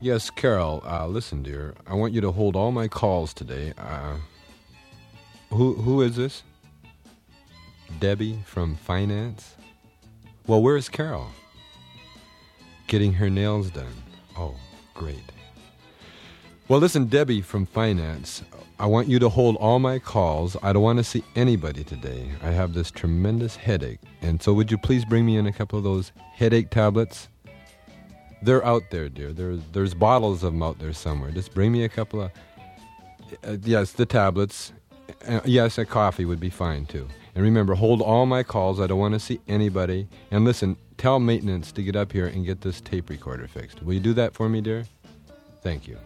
Yes, Carol, listen, dear. I want you to hold all my calls today. Who is this? Debbie from finance? Well, where's Carol? Getting her nails done. Oh, great. Well, listen, Debbie from finance, I want you to hold all my calls. I don't want to see anybody today. I have this tremendous headache. And so would you please bring me in a couple of those headache tablets? They're out there, dear. There's bottles of them out there somewhere. Just bring me a couple of... yes, the tablets. Yes, a coffee would be fine, too. And remember, hold all my calls. I don't want to see anybody. And listen, tell maintenance to get up here and get this tape recorder fixed. Will you do that for me, dear? Thank you.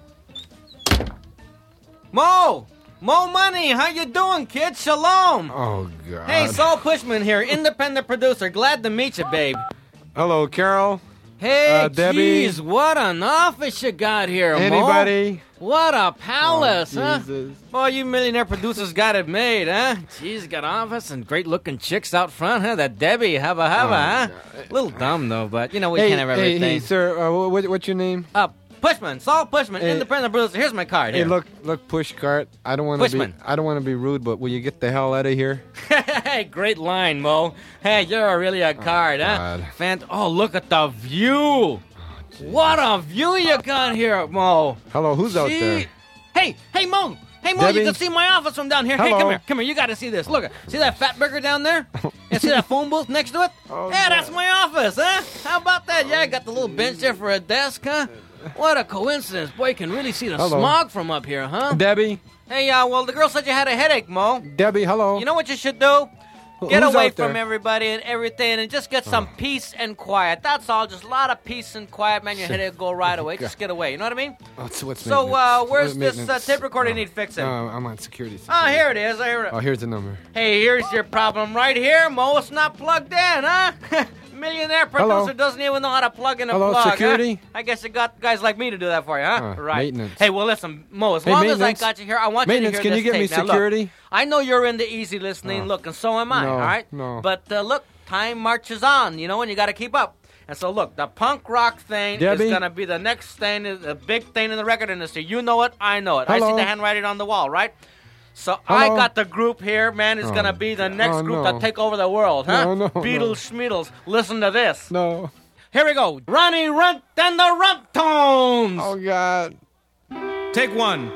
Mo Money, how you doing, kid? Shalom. Oh, God. Hey, Saul Pushman here, independent producer. Glad to meet you, babe. Hello, Carol. Hey, Debbie. geez, what an office you got here, Anybody? Mo. What a palace, huh? Jesus. Boy, you millionaire producers got it made, huh? Jeez, got office and great-looking chicks out front, huh? That Debbie, huh? God. Little dumb, though, but, you know, we can't have everything. Hey, sir, what's your name? Pushman, Saul Pushman, Hey. independent producer. Here's my card. Hey, Here. look, Pushcart. I don't want to be rude, but will you get the hell out of here? Hey, great line, Mo. Hey, you're really a card, huh? God. Oh, look at the view. What a view you got here, Mo. Hello, who's out there? Hey, Mo. Hey, Mo, Debbie? you can see my office from down here. Hello. Hey, come here. You got to see this. Look, see that fat burger down there? And see that phone booth next to it? Oh, yeah, God. that's my office, huh? How about that? Yeah, I got the little bench there for a desk, huh? What a coincidence. Boy, you can really see the Hello. smog from up here, huh? Debbie? Hey, well, the girl said you had a headache, Mo. Debbie, hello. You know what you should do? Get Who's away out there? from everybody and everything and just get some peace and quiet. That's all. Just a lot of peace and quiet, man. Your headache will go right away. Just get away. You know what I mean? What's So, maintenance? where's What this maintenance? tape recorder you need fixing? I'm on security. Oh, here it is. Oh, here's the number. Hey, here's your problem right here, Mo. It's not plugged in, huh? Millionaire producer Hello. doesn't even know how to plug in a Hello, plug. security? Huh? I guess you got guys like me to do that for you, huh? Right. Maintenance. Hey, well, listen, Mo, as Hey, long as I maintenance. got you here, I want you to Maintenance, hear can this you get me tape. Now, look, security? I know you're into easy listening, look, and so am I, No, all right? no. But look, time marches on, you know, and you got to keep up. And so, look, the punk rock thing Debbie? is going to be the next thing, the big thing in the record industry. You know it, I know it. I Hello? see the handwriting on the wall, right? So Hello? I got the group here, man. It's going to be the next group no. to take over the world, huh? No, Beatles, Schmeatles. Listen to this. No. Here we go. Ronnie Runt and the Runtones. Oh, God. Take one.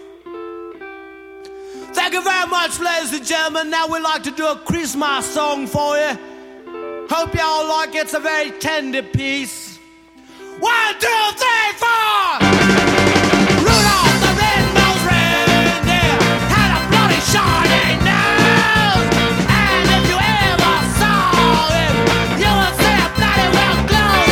Thank you very much, ladies and gentlemen. Now we'd like to do a Christmas song for you. Hope y'all like it. It's a very tender piece. 1, 2, 3, 4! Rudolph the red-nosed reindeer had a bloody shiny nose. And if you ever saw him, you would say a bloody well close.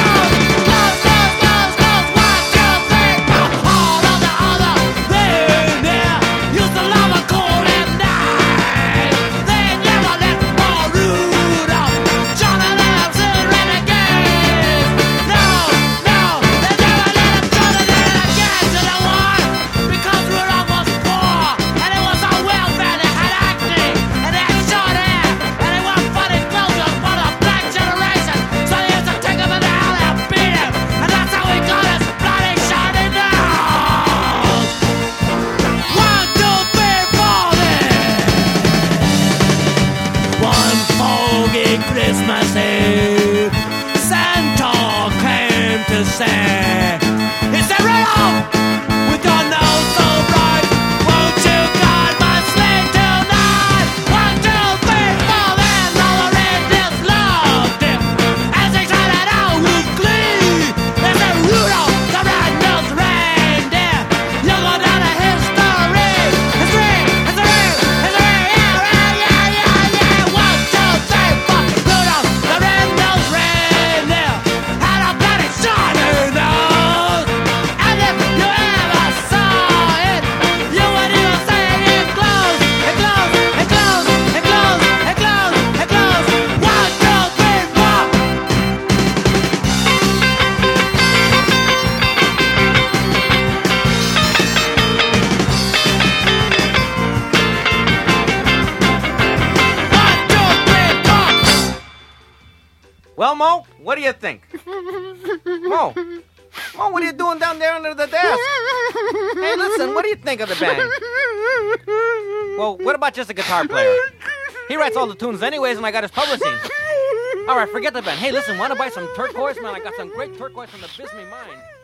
1, 2, 3, 4. All of the other reindeer used to love a cold and night. They never let poor Rudolph join the lives of renegades. No, they never let him join the renegades. You know why? Because Rudolph was poor, and it was on welfare. They had acne, and they had short hair, and they wore funny clothes for the black generation. So they used to take him in the alley and beat him, and that's how we got his bloody shiny nose. 1, 2, 3, 4, then. One foggy Christmas Eve, Santa came to say, he said, Rudolph, with your nose so bright, won't you guide my sleigh tonight? 1, 2, 3, 4, then all the reindeers loved him as they shouted out with glee. They said, Rudolph, the red-nosed reindeer, you'll go down to history. Yeah. 1, 2, 3, 4. Rudolph, the red-nosed reindeer, had a bloody shiny nose. And if you ever saw it, you would even say it glows, it glows, it glows, it glows, it glows, it glows. 1, 2, 3, 4. Well, Mo, what do you think? Mo, Well, what are you doing down there under the desk? Hey, listen, what do you think of the band? Well, what about just a guitar player? He writes all the tunes anyways, and I got his publishing. All right, forget the band. Hey, listen, want to buy some turquoise? Man, I got some great turquoise from the Bisbee mine.